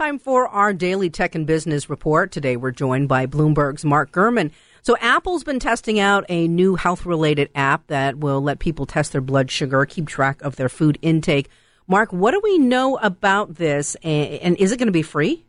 Time for our daily tech and business report. Today we're joined by Bloomberg's Mark Gurman. So Apple's been testing out a new health-related app that will let people test their blood sugar, keep track of their food intake. Mark, what do we know about this, and is it going to be free?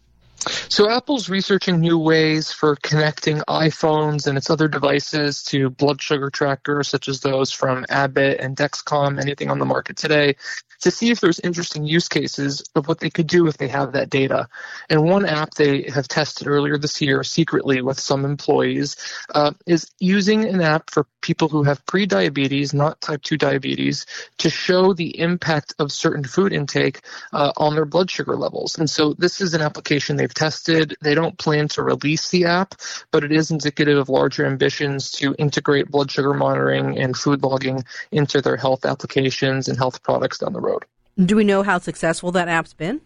So Apple's researching new ways for connecting iPhones and its other devices to blood sugar trackers, such as those from Abbott and Dexcom, anything on the market today, to see if there's interesting use cases of what they could do if they have that data. And one app they have tested earlier this year secretly with some employees is using an app for people who have pre-diabetes, not type 2 diabetes, to show the impact of certain food intake on their blood sugar levels. And so this is an application they've tested. They don't plan to release the app, but it is indicative of larger ambitions to integrate blood sugar monitoring and food logging into their health applications and health products down the road. Do we know how successful that app's been?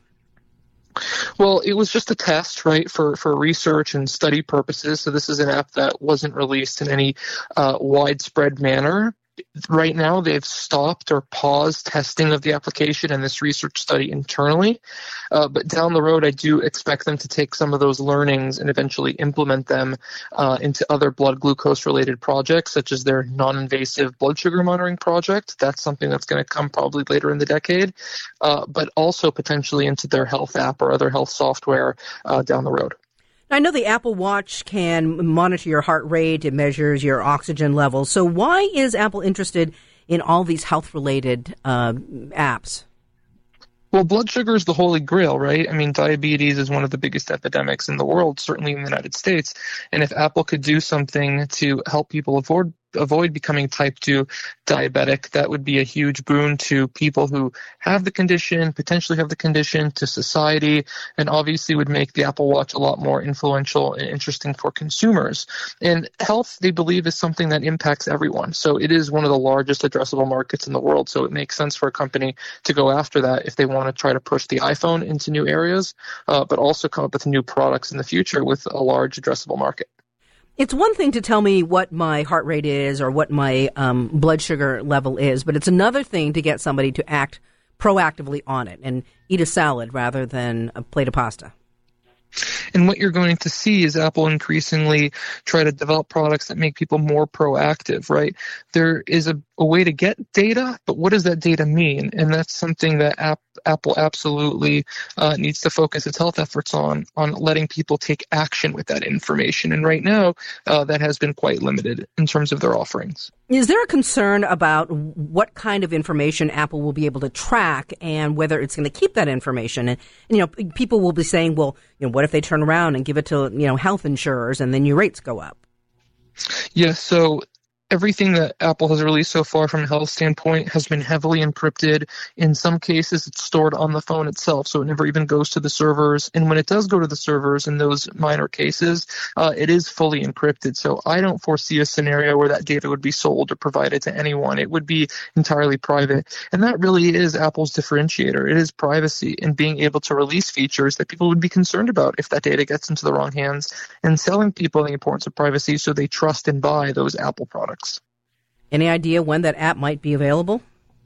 Well, it was just a test, right, for research and study purposes. So this is an app that wasn't released in any widespread manner. Right now, they've stopped or paused testing of the application and this research study internally. But down the road, I do expect them to take some of those learnings and eventually implement them into other blood glucose-related projects, such as their non-invasive blood sugar monitoring project. That's something that's going to come probably later in the decade, but also potentially into their health app or other health software down the road. I know the Apple Watch can monitor your heart rate. It measures your oxygen levels. So why is Apple interested in all these health-related apps? Well, blood sugar is the holy grail, right? I mean, diabetes is one of the biggest epidemics in the world, certainly in the United States. And if Apple could do something to help people avoid becoming type 2 diabetic, that would be a huge boon to people who have the condition, potentially have the condition, to society, and obviously would make the Apple Watch a lot more influential and interesting for consumers. And health, they believe, is something that impacts everyone. So it is one of the largest addressable markets in the world. So it makes sense for a company to go after that if they want to try to push the iPhone into new areas, but also come up with new products in the future with a large addressable market. It's one thing to tell me what my heart rate is or what my blood sugar level is, but it's another thing to get somebody to act proactively on it and eat a salad rather than a plate of pasta. And what you're going to see is Apple increasingly try to develop products that make people more proactive, right? There is a way to get data, but what does that data mean? And that's something that Apple absolutely needs to focus its health efforts on letting people take action with that information. And right now, that has been quite limited in terms of their offerings. Is there a concern about what kind of information Apple will be able to track and whether it's going to keep that information? And people will be saying, well, what if they turn around and give it to, health insurers and then your rates go up? Yes, so everything that Apple has released so far from a health standpoint has been heavily encrypted. In some cases, it's stored on the phone itself, so it never even goes to the servers. And when it does go to the servers in those minor cases, it is fully encrypted. So I don't foresee a scenario where that data would be sold or provided to anyone. It would be entirely private. And that really is Apple's differentiator. It is privacy and being able to release features that people would be concerned about if that data gets into the wrong hands, and selling people the importance of privacy so they trust and buy those Apple products. Any idea when that app might be available?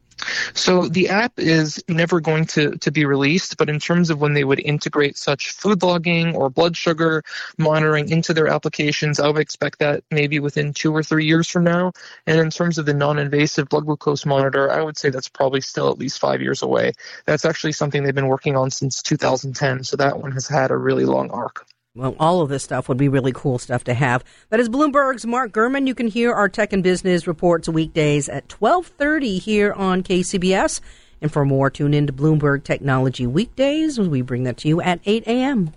So the app is never going to be released, but in terms of when they would integrate such food logging or blood sugar monitoring into their applications, I would expect that maybe within 2 or 3 years from now. And in terms of the non-invasive blood glucose monitor, I would say that's probably still at least 5 years away. That's actually something they've been working on since 2010, so that one has had a really long arc. Well, all of this stuff would be really cool stuff to have. That is Bloomberg's Mark Gurman. You can hear our tech and business reports weekdays at 12:30 here on KCBS. And for more, tune in to Bloomberg Technology weekdays. We bring that to you at 8 a.m.